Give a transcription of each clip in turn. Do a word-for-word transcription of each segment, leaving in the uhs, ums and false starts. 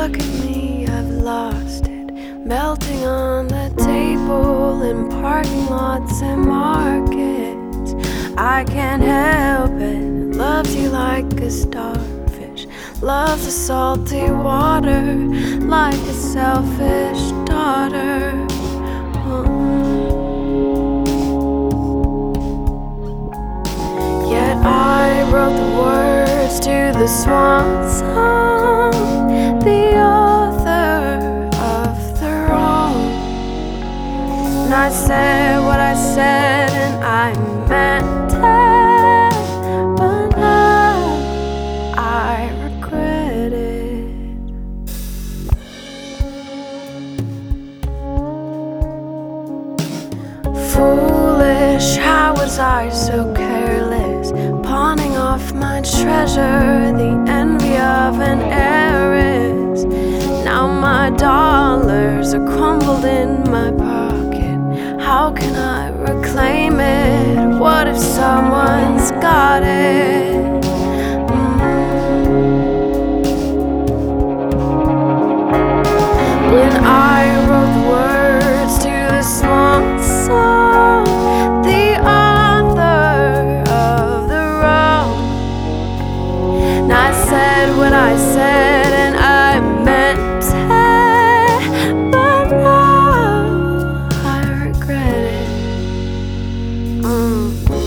Look at me, I've lost it, melting on the table in parking lots and markets. I can't help it, loves you like a starfish, loves the salty water like a selfish daughter. Mm. Yet I wrote the words to the swan song, the author of the wrong. And I said what I said and I meant it, but now I regret it. Foolish, how was I so careless, pawning off my treasure, the envy of an heiress. Now my dollars are crumbled in my pocket, how can I reclaim it? What if someone's got it? Mm. When I wrote the words to the swan song, the author of the wrong, and I said what I said and I meant it, but now I regret it. Mm.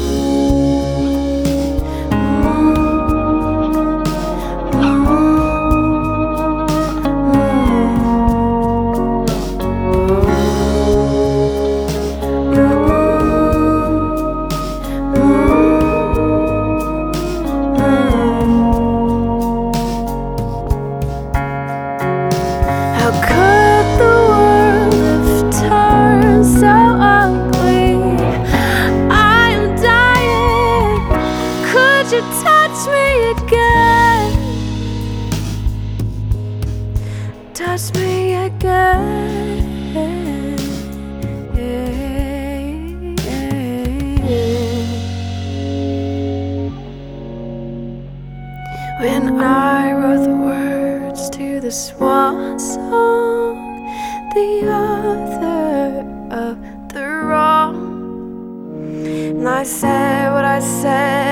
How could the world have turned so ugly? I am dying. Could you touch me again? Touch me again. When I wrote the words to the swan song, the author of the wrong, and I said what I said